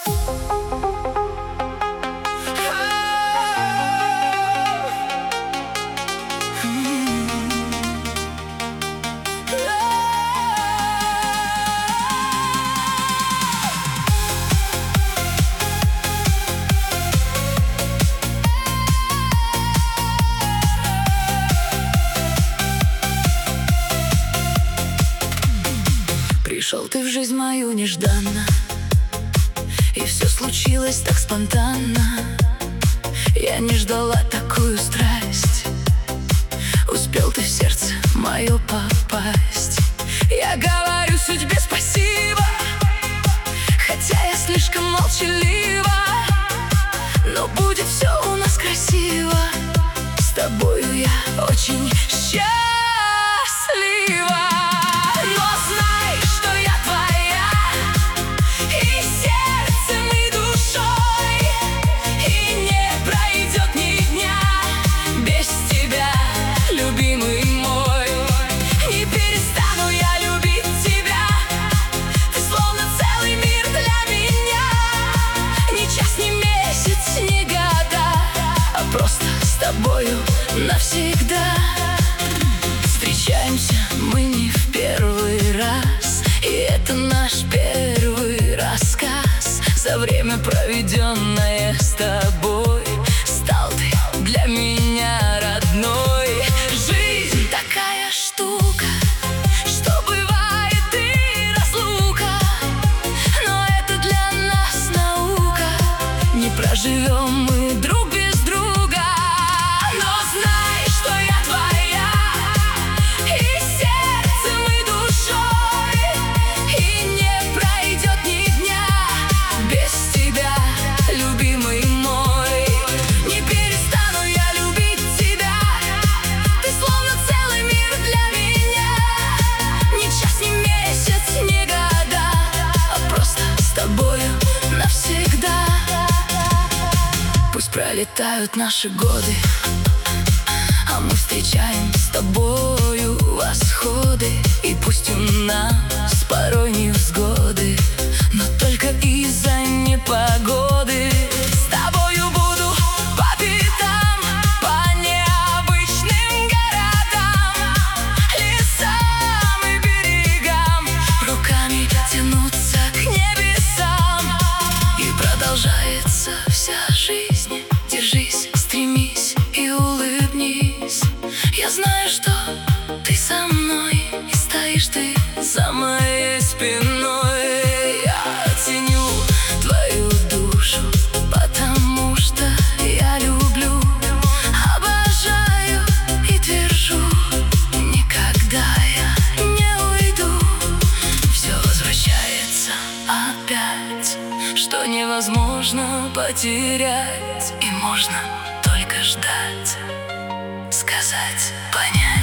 Пришел ты в жизнь мою нежданно, и все случилось так спонтанно. Я не ждала такую страсть, успел ты в сердце мое попасть. Я говорю судьбе спасибо, хотя я слишком молчалива. Но будет все у нас красиво, с тобою я очень счастлива. Просто с тобою навсегда. Встречаемся мы не в первый раз, и это наш первый рассказ. За время, проведенное с тобой, стал ты для меня родной. Жизнь такая штука, что бывает и разлука, но это для нас наука. Не проживем мы друг без друга. Пролетают наши годы, а мы встречаем с тобою восходы. И пусть у нас порой невзгоды, но только из-за непогоды. С тобою буду по пятам, по необычным городам, лесам и берегам, руками тянуться к небесам. И продолжается вся жизнь. Держись, стремись и улыбнись. Я знаю, что ты со мной, и стоишь ты за моей спиной. Я ценю твою душу, потому что я люблю, обожаю и твержу: никогда я не уйду. Все возвращается опять, что невозможно потерять, и можно только ждать, сказать, понять.